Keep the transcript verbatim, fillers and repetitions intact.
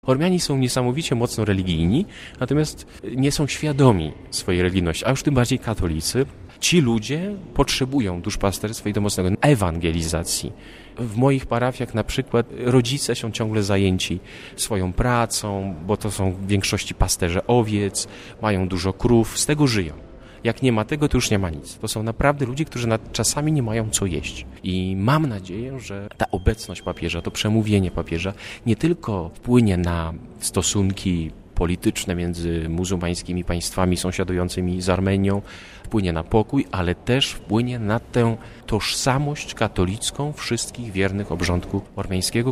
Ormianie są niesamowicie mocno religijni, natomiast nie są świadomi swojej religijności, a już tym bardziej katolicy. Ci ludzie potrzebują duszpasterstwa i domocnego ewangelizacji. W moich parafiach na przykład rodzice są ciągle zajęci swoją pracą, bo to są w większości pasterze owiec, mają dużo krów, z tego żyją. Jak nie ma tego, to już nie ma nic. To są naprawdę ludzie, którzy nad czasami nie mają co jeść. I mam nadzieję, że ta obecność papieża, to przemówienie papieża nie tylko wpłynie na stosunki polityczne między muzułmańskimi państwami sąsiadującymi z Armenią, wpłynie na pokój, ale też wpłynie na tę tożsamość katolicką wszystkich wiernych obrządku ormiańskiego,